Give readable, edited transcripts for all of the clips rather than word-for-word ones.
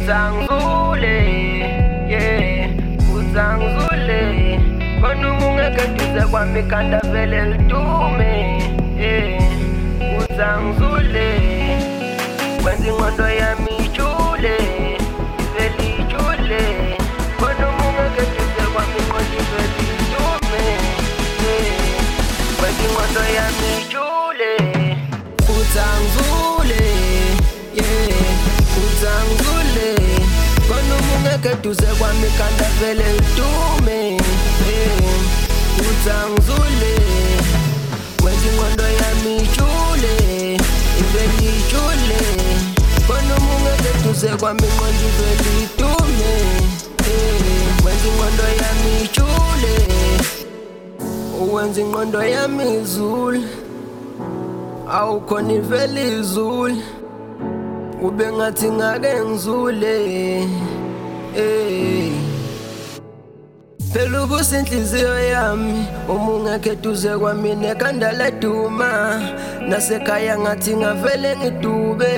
Kutsangzule, yeah, kutsangzule. Kona ungeke duze kwami khanda vele litume, yeah, kutsangzule. Kwenza ingqondo yami ijule, ivele ijule. Kona ungeke duze kwami ingqondo ivele litume, yeah, kwenza ingqondo yami ijule. Kutsangzule, yeah, kutsangzule. Kona ungeke duze kwami khanda vele litume, yeah, kutsangzule. Kwenza ingqondo yami ijule, ivele ijule. Kona ungeke duze kwami ingqondo ivele litume, yeah, kwenza ingqondo yami ijule. Wenza ingqondo yami izule, awukhona ivele izule. Kube ngathi ngake ngizule, phela ubusa inhliziyo yami uma ungekho duze kwami nekhanda leduma. Nasekhaya ngathi ngavele ngidube,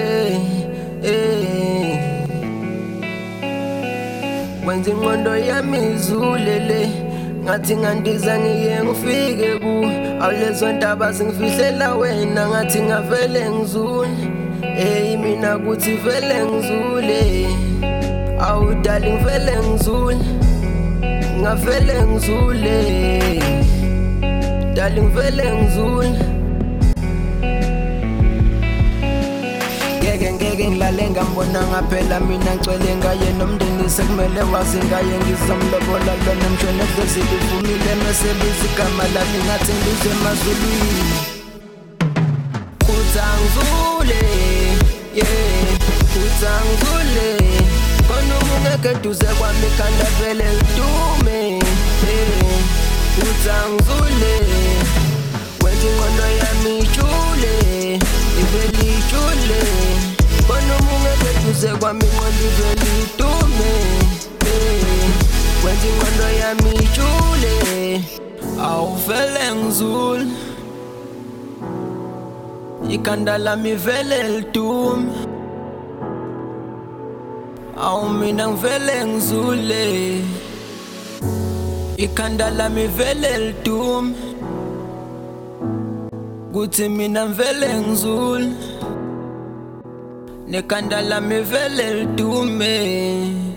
kwenza ingqondo yami izulele. Ngathi ngandiza ngiye ngifike ku, awulezo ndaba zingifihlela wena. Ngathi ngavele ngizule, mina kuthi vele ngizule. Awu darling vele ngizule, ngavele ngizule. Darling vele ngizule. Ngeke ngilale ngambona ngaphela mina ngcwele ngaye nomndeni sekumele wazi ngaye. Ngizomlobola lona mshwana kulivumile mesebiza igama lami ngathi ngize emazulwini. Kutsangzule, yeah, kutsangzule. Kona ungeke duze kwami khanda vele litume, yeah, kutsangzule. Kwenza ingqondo yami ijule, ivele ijule. Kona ungeke duze kwami ingqondo ivele litume, yeah, kwenza ingqondo yami ijule. Awuvele ngizule, ikhanda lami vele litume. Awu mina ngivele ngizule, ikhanda lami vele litume. Kuthi mina ngivele ngizule, nekhanda lami vele litume.